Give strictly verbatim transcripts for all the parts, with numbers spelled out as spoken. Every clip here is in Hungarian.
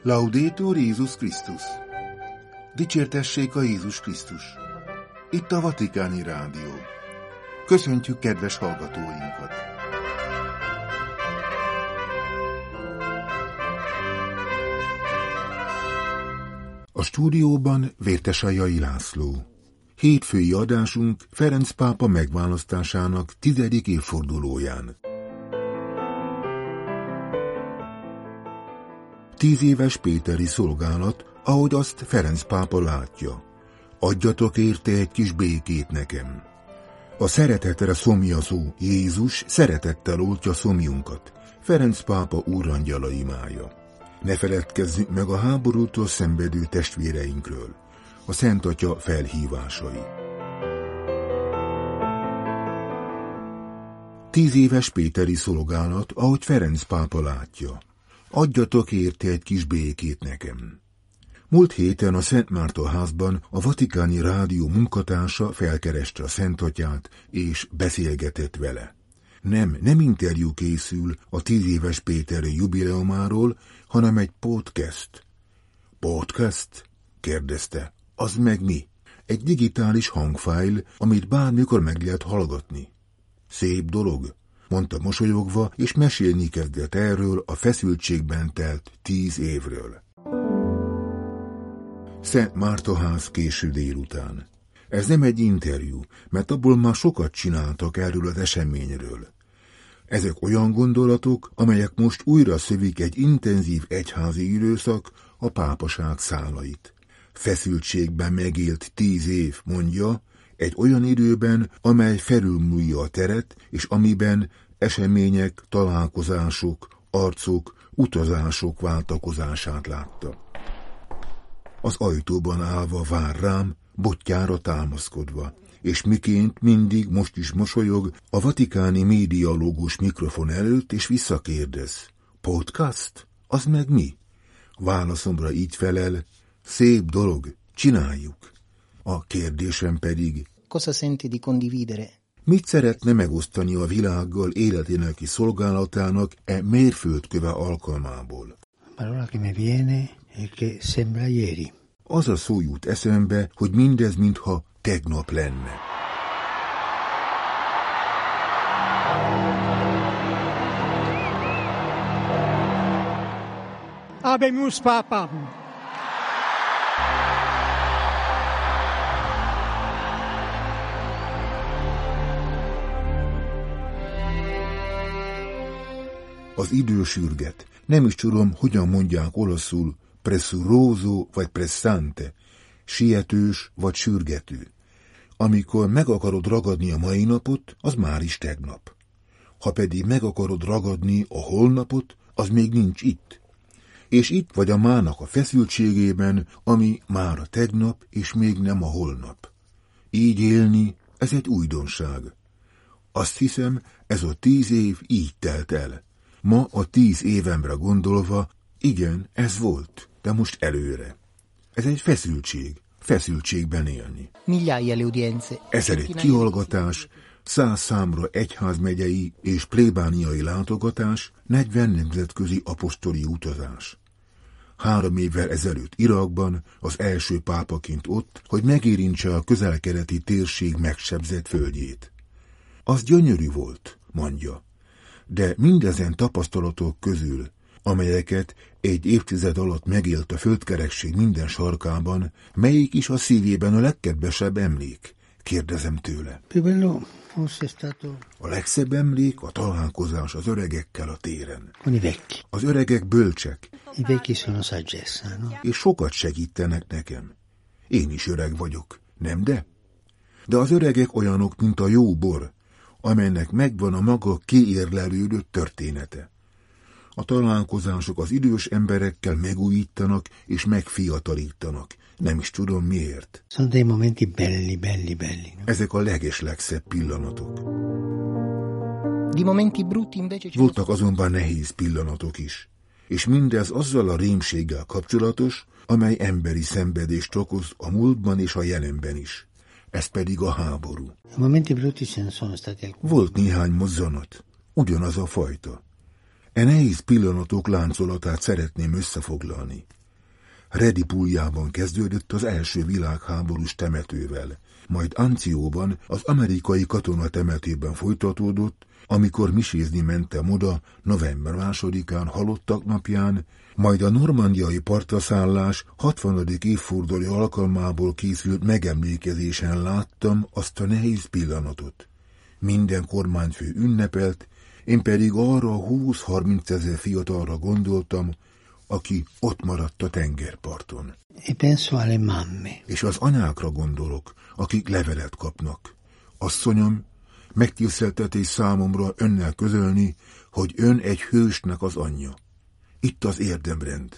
Laudetur Jézus Krisztus! Dicsértessék a Jézus Krisztus! Itt a Vatikáni Rádió. Köszöntjük kedves hallgatóinkat! A stúdióban Vértesajai László. Hétfői adásunk Ferenc pápa megválasztásának tizedik évfordulóján. Tíz éves péteri szolgálat, ahogy azt Ferenc pápa látja. Adjatok érte egy kis békét nekem. A szeretetre szomjazó Jézus szeretettel oltja szomjunkat. Ferenc pápa úrangyala imája. Ne feledkezzünk meg a háborútól szenvedő testvéreinkről. A Szent Atya felhívásai. Tíz éves péteri szolgálat, ahogy Ferenc pápa látja. Adjatok érte egy kis békét nekem. Múlt héten a Szent Márton házban a Vatikáni Rádió munkatársa felkereste a Szent Atyát, és beszélgetett vele. Nem, nem interjú készül a tíz éves péteri jubileumáról, hanem egy podcast. Podcast? Kérdezte. Az meg mi? Egy digitális hangfájl, amit bármikor meg lehet hallgatni. Szép dolog, mondta mosolyogva, és mesélni kezdett erről a feszültségben telt tíz évről. Szent Mártonház késő délután. Ez nem egy interjú, mert abból már sokat csináltak erről az eseményről. Ezek olyan gondolatok, amelyek most újra szövik egy intenzív egyházi időszak a pápaság szálait. Feszültségben megélt tíz év, mondja, egy olyan időben, amely felülmúlja a teret, és amiben események, találkozások, arcok, utazások váltakozását látta. Az ajtóban állva vár rám, botjára támaszkodva, és miként mindig most is mosolyog a vatikáni médialógus mikrofon előtt, és visszakérdez. Podcast? Az meg mi? Válaszomra így felel, szép dolog, csináljuk. A kérdésem pedig, cosa senti di condividere? Mit szeretne megosztani a világgal életének szolgálatának e mérföldköve alkalmából? Parola che mi viene è che sembra ieri. Az a szó jut eszembe, hogy mindez mintha tegnap lenne. Habemus Papam! Az idő sürget. Nem is tudom, hogyan mondják olaszul, pressuroso vagy pressante, sietős vagy sürgető. Amikor meg akarod ragadni a mai napot, az már is tegnap. Ha pedig meg akarod ragadni a holnapot, az még nincs itt. És itt vagy a mának a feszültségében, ami már a tegnap, és még nem a holnap. Így élni, ez egy újdonság. Azt hiszem, ez a tíz év így telt el. Ma a tíz évemre gondolva, igen, ez volt, de most előre. Ez egy feszültség, feszültségben élni. Migliaia le udienze. Ezer egy kihallgatás, száz számra egyházmegyei és plébániai látogatás, negyven nemzetközi apostoli utazás. Három évvel ezelőtt Irakban, az első pápaként ott, hogy megérintse a közel-keleti térség megsebzett földjét. Az gyönyörű volt, mondja. De mindezen tapasztalatok közül, amelyeket egy évtized alatt megélt a földkerekség minden sarkában, melyik is a szívében a legkedvesebb emlék? Kérdezem tőle. A legszebb emlék a találkozás az öregekkel a téren. Az öregek bölcsek, és sokat segítenek nekem. Én is öreg vagyok, nem de? De az öregek olyanok, mint a jó bor, amelynek megvan a maga kiérlelődött története. A találkozások az idős emberekkel megújítanak és megfiatarítanak. Nem is tudom miért. Sono dei momenti belli, belli, belli. No? Ezek a legeslegszebb pillanatok. Di momenti brutti invece ci Voltak azonban nehéz pillanatok is. És mindez azzal a rémséggel kapcsolatos, amely emberi szenvedést okoz a múltban és a jelenben is. Ez pedig a háború. Momenti brutti ce ne sono stati alcuni. Volt néhány mozzanat, ugyanaz a fajta. E nehéz pillanatok láncolatát szeretném összefoglalni. Redipúljában kezdődött az első világháborús temetővel, majd Ancióban, az amerikai katonatemetőben folytatódott, amikor misézni mentem oda november másodikán halottak napján, majd a normandiai partraszállás hatvanadik évforduló alkalmából készült megemlékezésen láttam azt a nehéz pillanatot. Minden kormányfő ünnepelt, én pedig arra a húsz-harminc ezer fiatalra gondoltam, aki ott maradt a tengerparton. E penso alle mamme. És az anyákra gondolok, akik levelet kapnak. Asszonyom, megtiszteltetés számomra önnel közölni, hogy ön egy hősnek az anyja. Itt az érdemrend.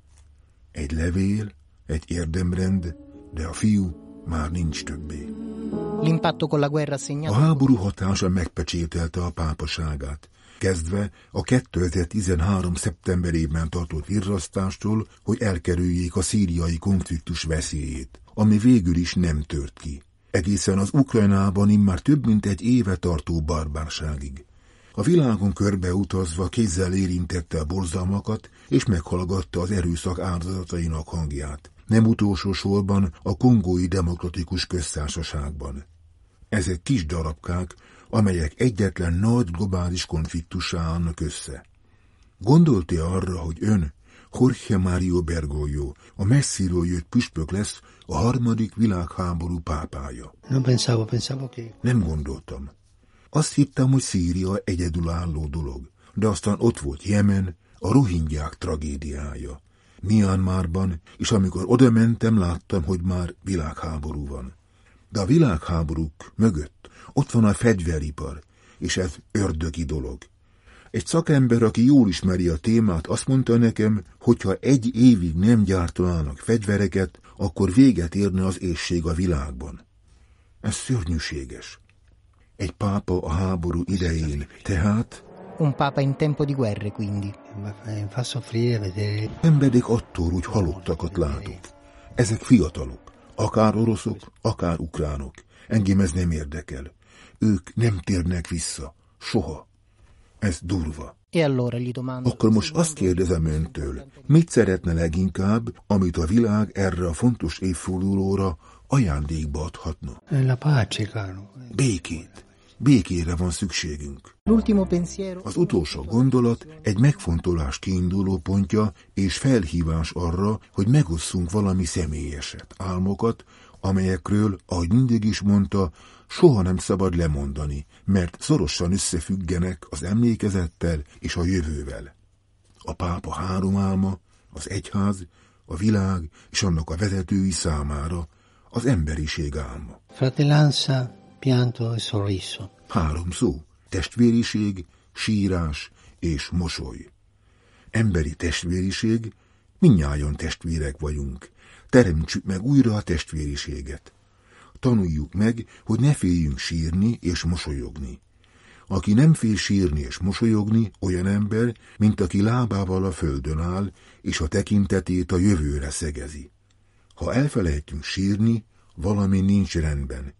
Egy levél, egy érdemrend, de a fiú már nincs többé. L'impatto con la guerra segnato. A háború hatása megpecsételte a pápaságát, kezdve a kétezer-tizenhárom szeptemberében tartott virrasztástól, hogy elkerüljék a szíriai konfliktus veszélyét, ami végül is nem tört ki. Egészen az Ukrajnában immár több mint egy éve tartó barbárságig. A világon körbeutazva kézzel érintette a borzalmakat, és meghallgatta az erőszak áldozatainak hangját, nem utolsó sorban a Kongói Demokratikus Köztársaságban. Ezek kis darabkák, amelyek egyetlen nagy globális konfliktussá állnak össze. Gondolt-e arra, hogy ön, Jorge Mario Bergoglio, a messziről jött püspök lesz a harmadik világháború pápája? Non pensavo, pensavo che... Nem gondoltam. Azt hittem, hogy Szíria egyedülálló dolog, de aztán ott volt Jemen, a rohingyák tragédiája. Myanmarban, és amikor oda mentem, láttam, hogy már világháború van. De a világháborúk mögött ott van a fegyveripar, és ez ördögi dolog. Egy szakember, aki jól ismeri a témát, azt mondta nekem, hogyha egy évig nem gyártanának fegyvereket, akkor véget érne az éhség a világban. Ez szörnyűséges. Egy pápa a háború idején, tehát... Un papa in tempo di guerre, quindi. Fa soffrire vedere... Emberek attól, hogy halottakat látok. Ezek fiatalok, akár oroszok, akár ukránok. Engem ez nem érdekel. Ők nem térnek vissza. Soha. Ez durva. E allora gli domando... Akkor most azt kérdezem öntől, mit szeretne leginkább, amit a világ erre a fontos évfordulóra ajándékba adhatna? La pace, caro. Békét. Békére van szükségünk. L'ultimo pensiero... Az utolsó gondolat egy megfontolás kiinduló pontja és felhívás arra, hogy megosszunk valami személyeset, álmokat, amelyekről, ahogy mindig is mondta, soha nem szabad lemondani, mert szorosan összefüggenek az emlékezettel és a jövővel. A pápa három álma, az egyház, a világ és annak a vezetői számára az emberiség álma. Fratellanza, pianto e sorriso. Három szó, testvériség, sírás és mosoly. Emberi testvériség, mindnyájan testvérek vagyunk. Teremtsük meg újra a testvériséget. Tanuljuk meg, hogy ne féljünk sírni és mosolyogni. Aki nem fél sírni és mosolyogni, olyan ember, mint aki lábával a földön áll, és a tekintetét a jövőre szegezi. Ha elfelejtünk sírni, valami nincs rendben.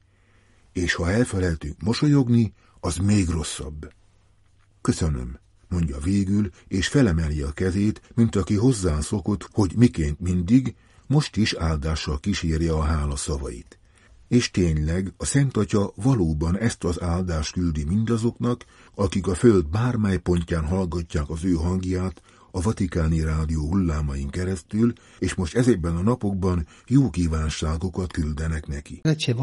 És ha elfelejtünk mosolyogni, az még rosszabb. Köszönöm, mondja végül, és felemeli a kezét, mint aki hozzá szokott, hogy miként mindig, most is áldással kísérje a hála szavait. És tényleg a Szent Atya valóban ezt az áldást küldi mindazoknak, akik a föld bármely pontján hallgatják az ő hangját a Vatikáni Rádió hullámain keresztül, és most ezekben a napokban jó kívánságokat küldenek neki.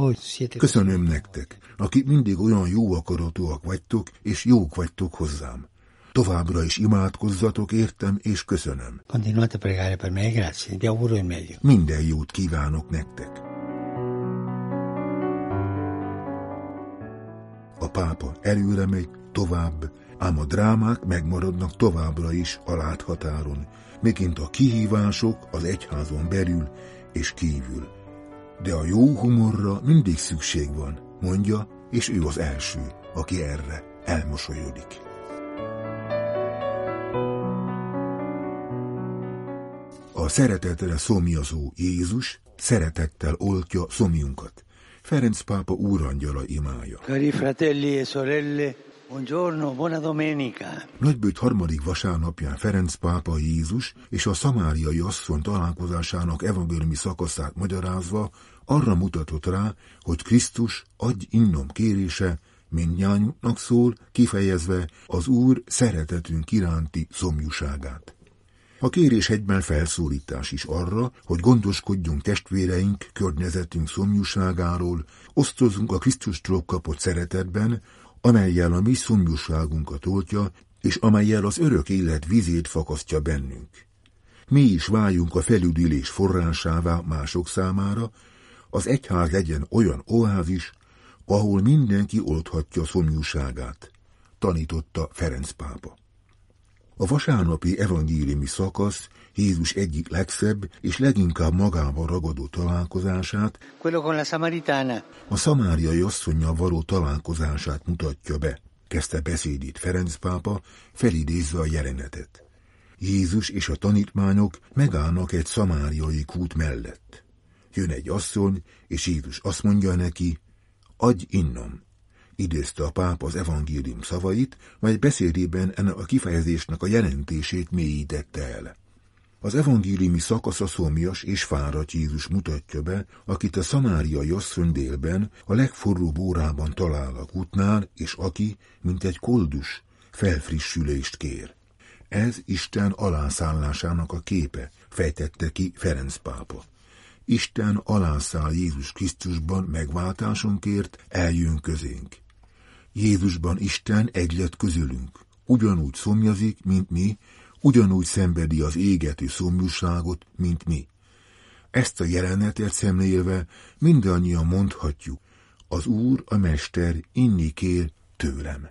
Köszönöm nektek, akik mindig olyan jó akaratúak vagytok, és jók vagytok hozzám. Továbbra is imádkozzatok értem, és köszönöm. Continuate a pregare per me, grazie. Vi auguro il meglio. Minden jót kívánok nektek. A pápa előre megy, tovább, ám a drámák megmaradnak továbbra is a láthatáron, miként a kihívások az egyházon belül és kívül. De a jó humorra mindig szükség van, mondja, és ő az első, aki erre elmosolyodik. A szeretetre szomjazó Jézus szeretettel oltja szomjunkat. Ferenc pápa úrangyala imája. Cari fratelli e sorelle, Buongiorno, buona domenica. Nagybőjt harmadik vasárnapján Ferenc pápa Jézus és a szamáriai asszony találkozásának evangéliumi szakaszát magyarázva arra mutatott rá, hogy Krisztus adj innom kérése mindnyájunknak szól, kifejezve az Úr szeretetünk iránti szomjúságát. A kérés egyben felszólítás is arra, hogy gondoskodjunk testvéreink, környezetünk szomjúságáról, osztozzunk a Krisztustól kapott szeretetben, amellyel a mi szomjúságunkat oltja, és amellyel az örök élet vízét fakasztja bennünk. Mi is váljunk a felüdülés forrásává mások számára, az egyház legyen olyan oázis, ahol mindenki oldhatja szomjúságát, tanította Ferenc pápa. A vasárnapi evangéliumi szakasz Jézus egyik legszebb és leginkább magába ragadó találkozását, Quello con la Samaritana. a szamáriai asszonnyal való találkozását mutatja be, kezdte beszédét Ferenc pápa, felidézve a jelenetet. Jézus és a tanítványok megállnak egy szamáriai kút mellett. Jön egy asszony, és Jézus azt mondja neki, adj innom. Idézte a pápa az evangélium szavait, majd beszédében ennek a kifejezésnek a jelentését mélyítette el. Az evangéliumi szakasz a szomjas és fáradt Jézus mutatja be, akit a szamáriai asszony délben, a legforróbb órában talál a kútnál, és aki, mint egy koldus, felfrissülést kér. Ez Isten alászállásának a képe, fejtette ki Ferenc pápa. Isten alászáll Jézus Krisztusban megváltásunkért, eljön közénk. Jézusban Isten egy lett közülünk, ugyanúgy szomjazik, mint mi, ugyanúgy szenvedi az égető szomjúságot, mint mi. Ezt a jelenetet szemlélve mindannyian mondhatjuk, az Úr, a Mester inni kér tőlem.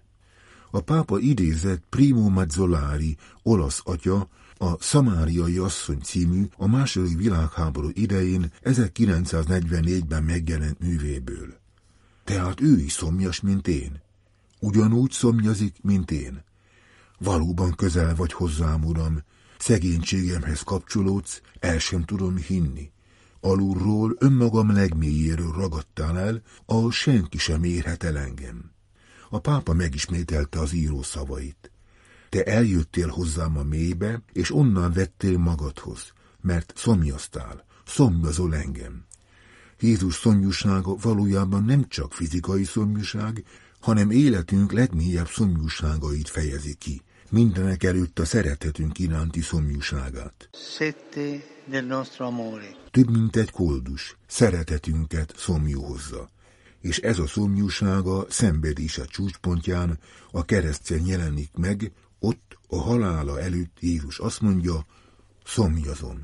A pápa idézett Primo Mazzolari, olasz atya, a Szamáriai asszony című, a második világháború idején ezerkilencszáznegyvennégyben megjelent művéből. Tehát ő is szomjas, mint én. Ugyanúgy szomjazik, mint én. Valóban közel vagy hozzám, Uram, szegénységemhez kapcsolódsz, el sem tudom hinni. Alulról, önmagam legmélyéről ragadtál el, ahol senki sem érhet el engem. A pápa megismételte az író szavait. Te eljöttél hozzám a mélybe, és onnan vettél magadhoz, mert szomjaztál, szomjazol engem. Jézus szomjúsága valójában nem csak fizikai szomjúság, hanem életünk legmélyebb szomjúságait fejezi ki, mindenek előtt a szeretetünk iránti szomjúságát. Sette del nostro amore. Több mint egy koldus, szeretetünket szomjú hozza. És ez a szomjúsága szenvedése csúcspontján a kereszten jelenik meg, ott a halála előtt Jézus azt mondja, szomjazom.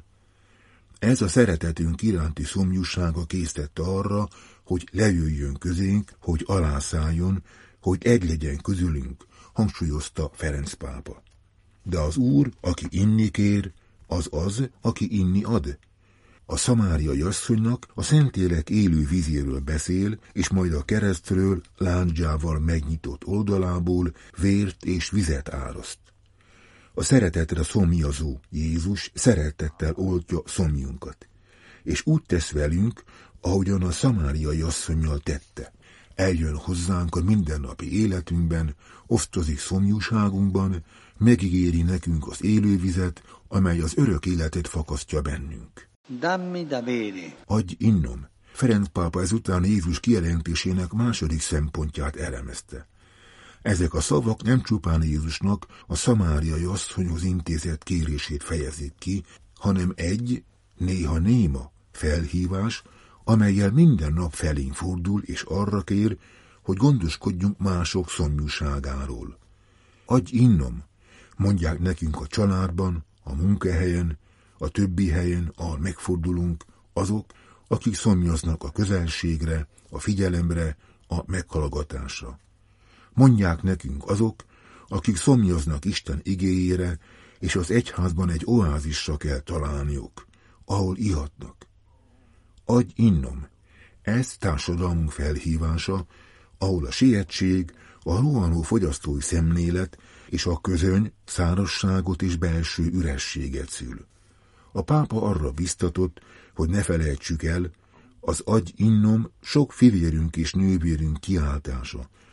Ez a szeretetünk iránti szomjúsága késztette arra, hogy lejöjjön közénk, hogy alászálljon, hogy egy legyen közülünk, hangsúlyozta Ferenc pápa. De az Úr, aki inni kér, az az, aki inni ad. A szamáriai asszonynak a Szentlélek élő vízéről beszél, és majd a keresztről lándzsával megnyitott oldalából vért és vizet áraszt. A szeretetre szomjazó Jézus szeretettel oltja szomjunkat, és úgy tesz velünk, ahogyan a szamáriai asszonnyal tette. Eljön hozzánk a mindennapi életünkben, osztozik szomjúságunkban, megígéri nekünk az élővizet, amely az örök életet fakasztja bennünk. Dammi da bere. Adj innom. Ferenc pápa ezután Jézus kijelentésének második szempontját elemezte. Ezek a szavak nem csupán Jézusnak a szamáriai asszonyhoz intézett kérését fejezik ki, hanem egy, néha néma felhívás, amellyel minden nap felénk fordul és arra kér, hogy gondoskodjunk mások szomjúságáról. Adj innom, mondják nekünk a családban, a munkahelyen, a többi helyen, ahol megfordulunk, azok, akik szomjaznak a közelségre, a figyelemre, a meghallgatásra. Mondják nekünk azok, akik szomjaznak Isten igéjére, és az egyházban egy oázisra kell találniuk, ahol ihatnak. Adj innom, ez társadalmunk felhívása, ahol a sietség, a rohanó fogyasztói szemlélet és a közöny szárazságot és belső ürességet szül. A pápa arra biztatott, hogy ne felejtsük el, az adj innom sok fivérünk és nővérünk kiáltása,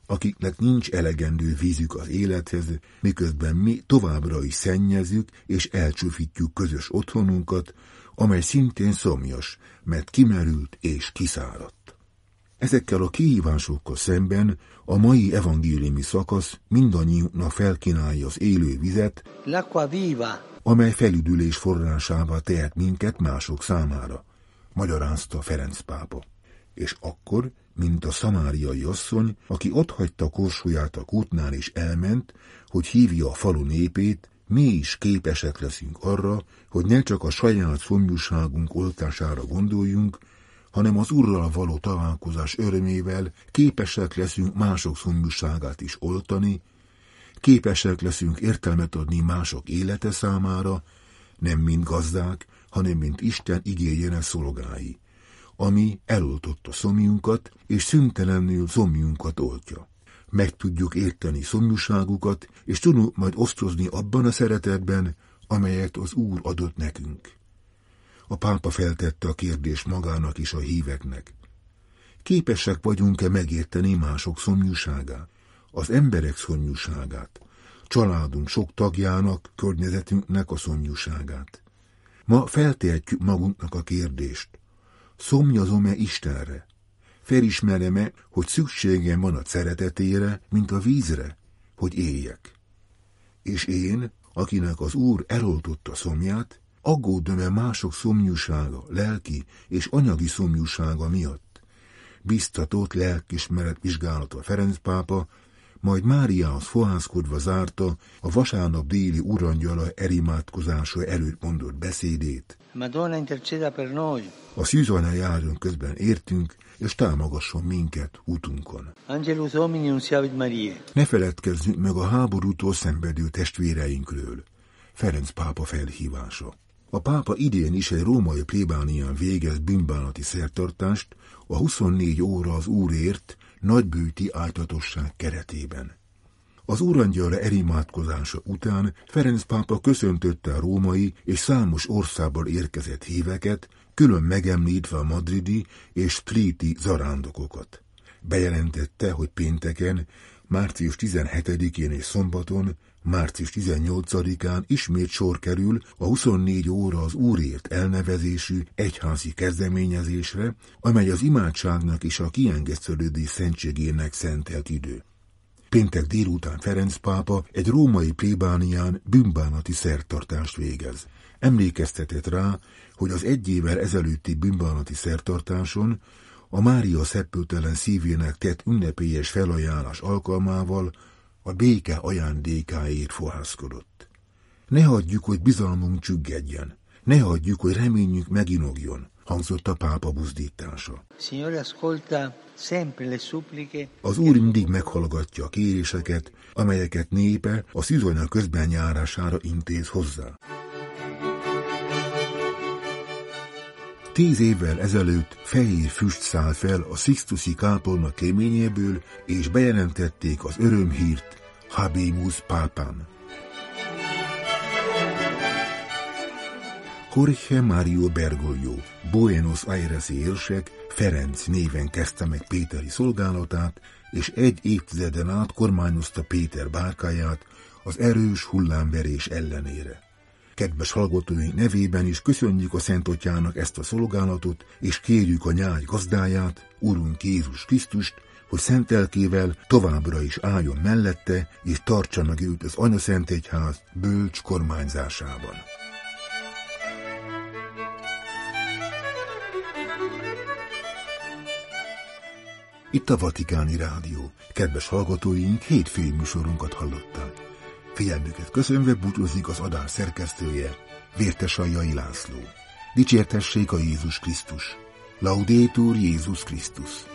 akiknek nincs elegendő vízük az élethez, miközben mi továbbra is szennyezzük és elcsúfítjuk közös otthonunkat, amely szintén szomjas, mert kimerült és kiszáradt. Ezekkel a kihívásokkal szemben a mai evangéliumi szakasz mindannyiunknak felkínálja az élő vizet, l'acqua viva, amely felüdülés forrásává tehet minket mások számára, magyarázta Ferenc pápa. És akkor, mint a szamáriai asszony, aki otthagyta korsóját a kútnál és elment, hogy hívja a falu népét, mi is képesek leszünk arra, hogy ne csak a saját szomjúságunk oltására gondoljunk, hanem az Urral való találkozás örömével képesek leszünk mások szomjúságát is oltani, képesek leszünk értelmet adni mások élete számára, nem mint gazdák, hanem mint Isten igéjének szolgái, ami eloltotta szomjunkat, és szüntelenül szomjunkat oltja. Meg tudjuk érteni szomjúságukat, és tudunk majd osztozni abban a szeretetben, amelyet az Úr adott nekünk. A pápa feltette a kérdést magának és a híveknek. Képesek vagyunk-e megérteni mások szomjúságát, az emberek szomjúságát, családunk sok tagjának, környezetünknek a szomjúságát? Ma feltehetjük magunknak a kérdést. Szomjazom-e Istenre? Felismerem-e, hogy szükségem van a szeretetére, mint a vízre, hogy éljek? És én, akinek az Úr eloltotta szomját, aggódom-e mások szomjúsága, lelki és anyagi szomjúsága miatt? Biztatott lelkismeret vizsgálata Ferenc pápa, majd Máriához fohászkodva zárta a vasárnap déli urangyala erimádkozása előtt mondott beszédét. Madonna interceda per noi. A szűzanya járjon közben értünk, és támogasson minket útunkon. Angelus Domini unciavit Mariae. Ne feledkezzünk meg a háborútól szenvedő testvéreinkről. Ferenc pápa felhívása. A pápa idén is egy római plébánián végez bűnbánati szertartást a huszonnégy óra az Úrért nagybőti áltatosság keretében. Az urangyala erimádkozása után Ferenc pápa köszöntötte a római és számos országból érkezett híveket, külön megemlítve a madridi és spliti zarándokokat. Bejelentette, hogy pénteken, március tizenhetedikén és szombaton, március tizennyolcadikán ismét sor kerül a huszonnégy óra az Úrért elnevezésű egyházi kezdeményezésre, amely az imádságnak és a kiengesztelődés szentségének szentelt idő. Péntek délután Ferenc pápa egy római plébánián bűnbánati szertartást végez. Emlékeztetett rá, hogy az egy évvel ezelőtti bűnbánati szertartáson a Mária szeppőtelen szívének tett ünnepélyes felajánlás alkalmával a béke ajándékáért fohászkodott. Ne hagyjuk, hogy bizalmunk csüggedjen, ne hagyjuk, hogy reményünk meginogjon, hangzott a pápa buzdítása. Az Úr mindig meghallgatja a kéréseket, amelyeket népe a szűzanya közben járására intéz hozzá. Tíz évvel ezelőtt fehér füst száll fel a Sixtusi kápolna kéményéből, és bejelentették az örömhírt Habemus Papam. Jorge Mario Bergoglio, Buenos Aires-i érsek, Ferenc néven kezdte meg péteri szolgálatát, és egy évtizeden át kormányozta Péter bárkáját az erős hullámverés ellenére. Kedves hallgatóink nevében is köszönjük a Szent Atyának ezt a szolgálatot, és kérjük a nyáj gazdáját, Urunk Jézus Krisztust, hogy szent lelkével továbbra is álljon mellette, és tartsa meg őt az Anyaszentegyház bölcs kormányzásában. Itt a Vatikáni Rádió. Kedves hallgatóink, hétfői műsorunkat hallották. Figyelmüket köszönve búcsúzik az adás szerkesztője, Vértesajjai László. Dicsértessék a Jézus Krisztus! Laudetur Jézus Krisztus!